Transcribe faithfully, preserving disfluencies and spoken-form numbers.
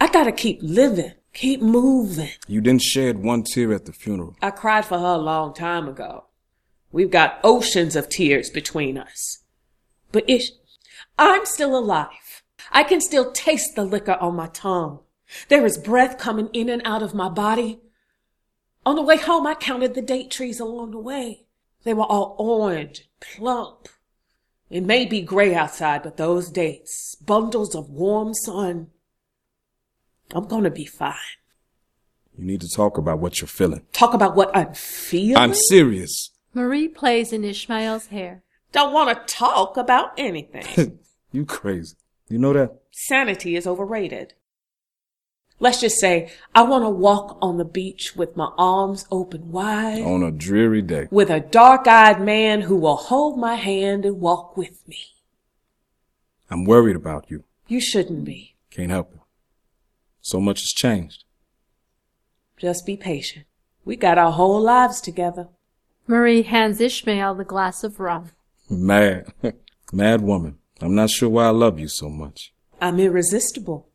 I gotta keep living, keep moving. You didn't shed one tear at the funeral. I cried for her a long time ago. We've got oceans of tears between us. But Ish, I'm still alive. I can still taste the liquor on my tongue. There is breath coming in and out of my body. On the way home, I counted the date trees along the way. They were all orange, plump. It may be gray outside, but those dates, bundles of warm sun. I'm gonna be fine. You need to talk about what you're feeling. Talk about what I'm feeling? I'm serious. Marie plays in Ishmael's hair. Don't want to talk about anything. You crazy. You know that? Sanity is overrated. Let's just say I want to walk on the beach with my arms open wide. On a dreary day. With a dark-eyed man who will hold my hand and walk with me. I'm worried about you. You shouldn't be. Can't help it. So much has changed. Just be patient. We got our whole lives together. Marie hands Ishmael the glass of rum. Mad. Mad woman. I'm not sure why I love you so much. I'm irresistible.